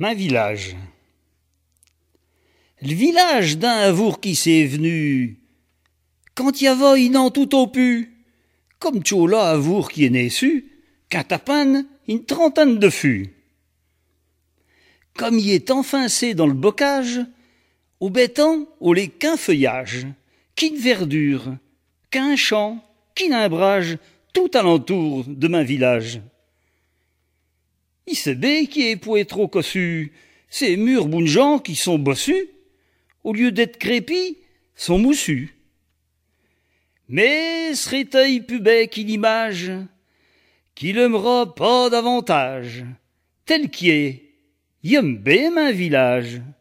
Main village. Le village d'un avour qui s'est venu, quand y avait n'en tout au pu, comme tchola avour qui est né su, qu'un tapane, une trentaine de fûts. Comme y est enfincé dans le bocage, au béton, au lait qu'un feuillage, qu'une verdure, qu'un champ, qu'une imbrage, tout alentour de main village. Il se bé qui est pour être trop cossu, ces murs boungeants qui sont bossus, au lieu d'être crépis, sont moussus. Mais serait-il plus bête qu'une image, qui l'aimera pas davantage, tel qui est, y'aime bien un village.